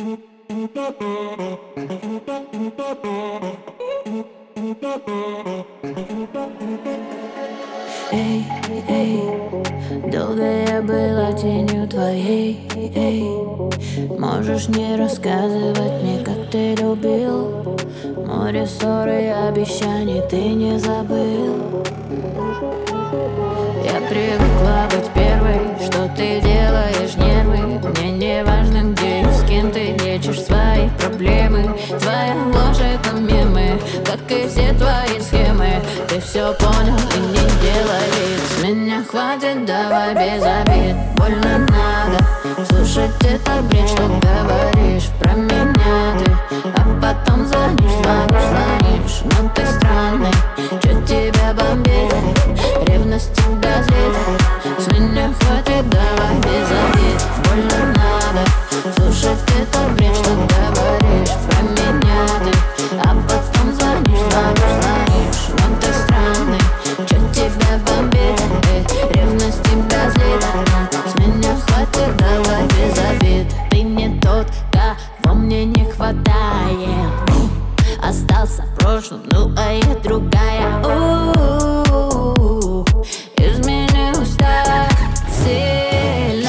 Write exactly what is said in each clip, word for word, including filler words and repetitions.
Эй, эй, долго я была тенью твоей, эй. Можешь не рассказывать мне, как ты любил. Море ссор и обещаний ты не забыл. Я привыкла быть первой, что ты делаешь нервы. Мне не важно, где и с кем ты лечишь свои проблемы. Твоя ложь — это мемы, как и все твои схемы. Ты все понял и не делай вид. С меня хватит, давай без обид. Больно надо слушать этот бред, что говоришь про меня ты. А потом звонишь, звонишь, звонишь. Но ты странный, чё тебя бомбит? Ревность тебя злит. С меня хватит, давай без обид. Больно надо слушать этот бред, что говоришь про меня ты. А потом звонишь, звонишь, звонишь. Но ты странный, чё тебя бомбит? Ревность тебя злит. С меня хватит, давай без обид. Ты не тот, кого мне не хватает. Остался в прошлом, ну а я другая. У-у-у-у. Изменилась так сильно.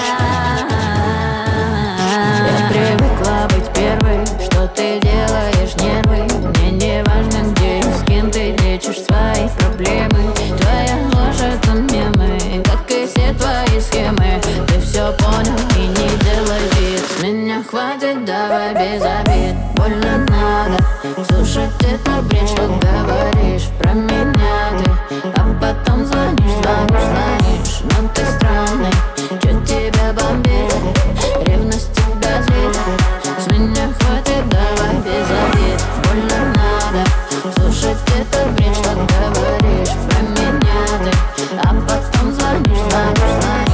Я привыкла быть первой, что ты делаешь нервы. Мне не важно, где и с кем ты лечишь свои проблемы. Твоя ложь — это мемы, как и все твои схемы. Ты все понял и не делай вид. С меня хватит, давай без обид. Больно надо слушать этот бред, что говоришь про меня ты. А потом звонишь, звонишь, звонишь. Но ты странный, чё тебя бомбит? Ревность тебя злит. С меня хватит, давай без обид. Больно надо слушать этот бред, что говоришь про меня ты. А потом звонишь, звонишь, звонишь.